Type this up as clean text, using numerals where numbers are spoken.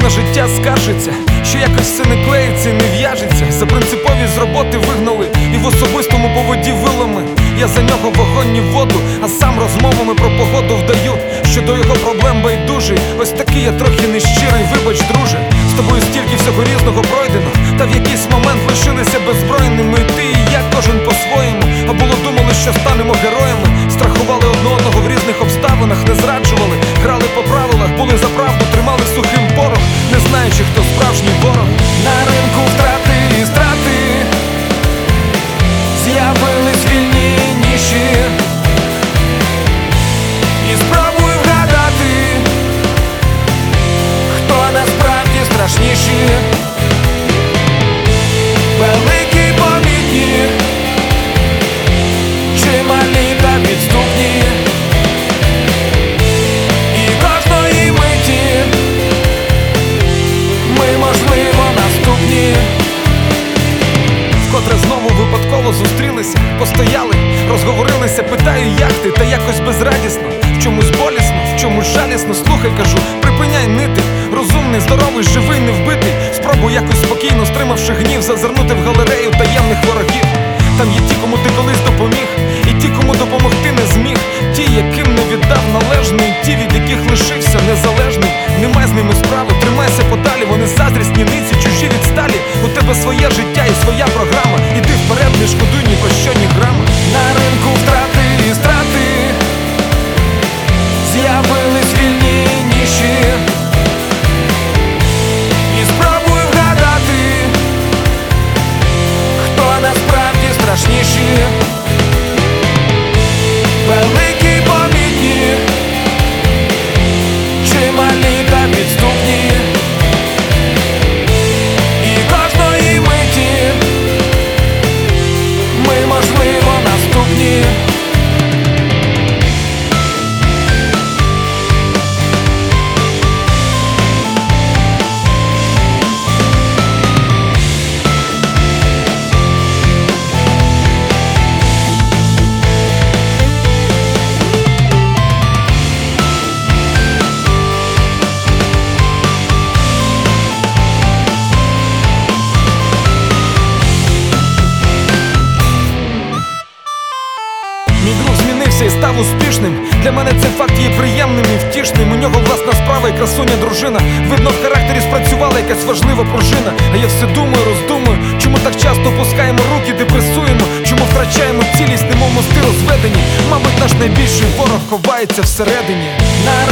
життя скаржиться, що якось все не клеїться і не в'яжеться. За принциповість з роботи вигнали і в особистому по воді вилами. Я за нього вогонь і воду, а сам розмовами про погоду вдаю, що до його проблем байдужий. Ось такий я трохи нещирий, вибач, друже. З тобою стільки всього різного пройдено, та в якийсь момент лишилися беззбройними. І ти, і я, кожен по-своєму. А було думали, що станемо героями. Страхували одне одного в різних обставинах, не зраджували, грали по правилах, були за правду, тримали сухим порох, не знаючи, хто справжній ворог. На ринку втрати і страти з'явились вільні ніші, і спробуй вгадати, хто насправді страшніший. Великі, помітні, чи малі та підступні, і кожної миті ми, можливо, наступні. Вкотре знову випадково зустрілися, постояли, розговорилися, питаю, як ти, та якось безрадісно. В чомусь болісно, в чомусь жалісно. Слухай, кажу, припиняй нити. Розумний, здоровий, живий, не вбитий. Спробуй якось спокійно, стримавши гнів, зазирнути в галерею таємних ворогів. Там є ті, кому ти колись допоміг, і ті, кому допомогти не зміг. Ті, яким не віддав належне, і ті, від яких лишився незалежний. Немає з ними справи, тримайся подалі. Вони заздрісні ниці, чужі відсталі. У тебе своє життя і своя програма. Іди вперед, не шкодуй ні про що, ні грама. На ринку втрати і страти з'явились вільні ніші, і спробуй вгадати, хто насправді страшніший. Великі, помітні, чи малі та підступні, і кожної миті ми, можливо, наступні. Мій друг змінився і став успішним. Для мене цей факт є приємним і втішним. У нього власна справа і красуня дружина. Видно, в характері спрацювала якась важлива пружина. А я все думаю, роздумую, чому так часто опускаємо руки, депресуємо, чому втрачаємо цілість, немов мости розведені. Мабуть, наш найбільший ворог ховається всередині. На